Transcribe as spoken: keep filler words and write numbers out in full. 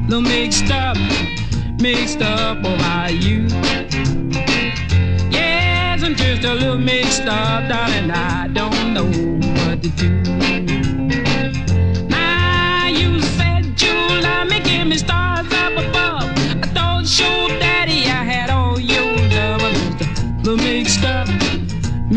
little mixed up, mixed up about you. Yes, I'm just a little mixed up, darling. I don't know what to do.